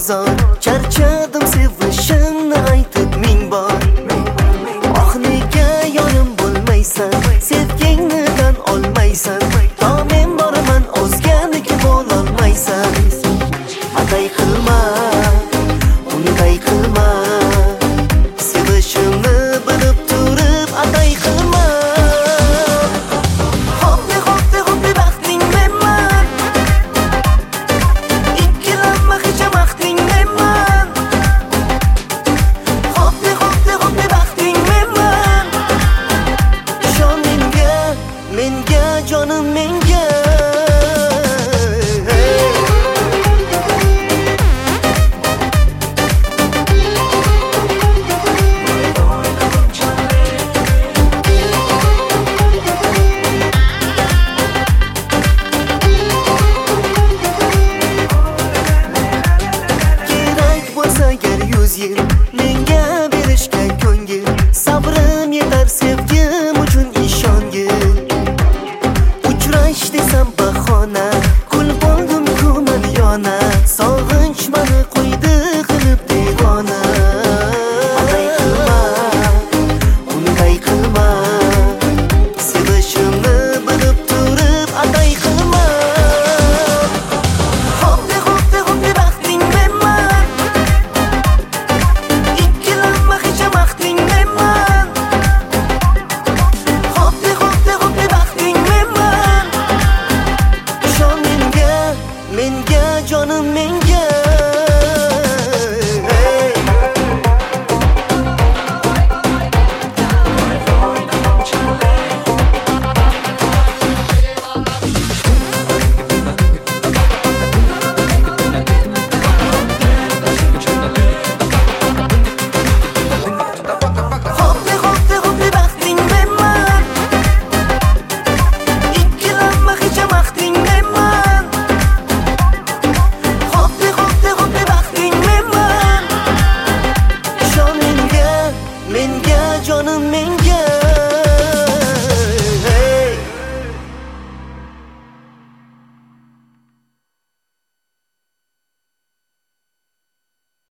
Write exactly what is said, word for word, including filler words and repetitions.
ozor. Charchadim sevishimni aytib ming bor. Oh nega yorim bo'lmaysan, sevgingni tan olmaysan. To men boraman o'zganiki bo'lolmaysan. Aday qilma, unday qilma, sevishimni bilib turib aday qilma. Hopli hopli hopli baxting menman, ikkilanma hech vaqting menman. Hopli hopli hopli baxting menman, ishon menga, menga jonim menga. Menga berishgan ko'ngil, sabrim yetar sevgim uchun ishongil. Uchrash desam bahona, kul bo'ldim kuman yona. Sog'inch mani qo'ydi qilib devona. Aday qilma, unday qilma, sevishimni bilib turib aday qilma. Hopli hopli hopli baxting menman, vaqting menman. Hopli hopli hopli baxting menman, ishon menga, menga jonim menga.